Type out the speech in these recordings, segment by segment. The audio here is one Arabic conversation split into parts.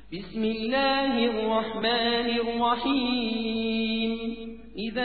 بسم الله الرحمن الرحيم إذا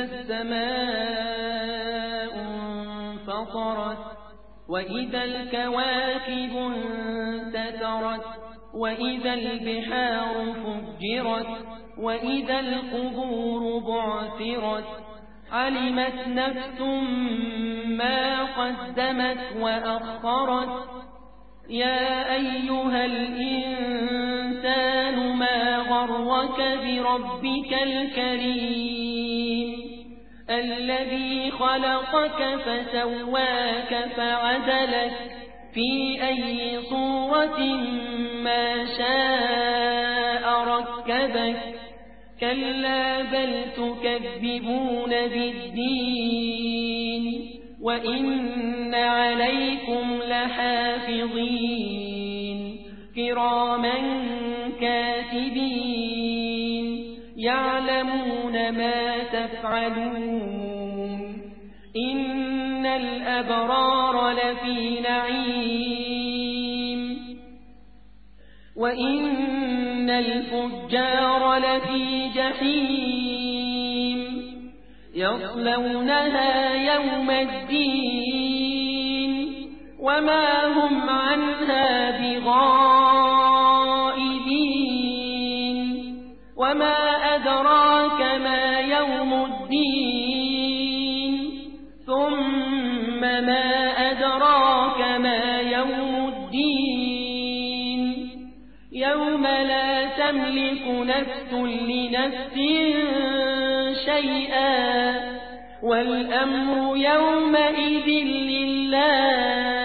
السماء انفطرت وإذا الكواكب انتثرت وإذا البحار فجرت وإذا القبور بعثرت علمت نفس ما قدمت وأخرت يا أيها الإنسان ما غرك بربك الكريم الذي خلقك فسواك فعدلك في أي صورة ما شاء ركبك كلا بل تكذبون بالدين وإن عليكم لحافظين كراما كاتبين يعلمون ما تفعلون إن الأبرار لفي نعيم وإن الفجار لفي جحيم يصلونها يوم الدين وما هم عنها بغائبين وما أدراك ما يوم الدين ثم ما أدراك ما يوم الدين يوم لا تملك نفس لنفس شيئا والأمر يومئذ لله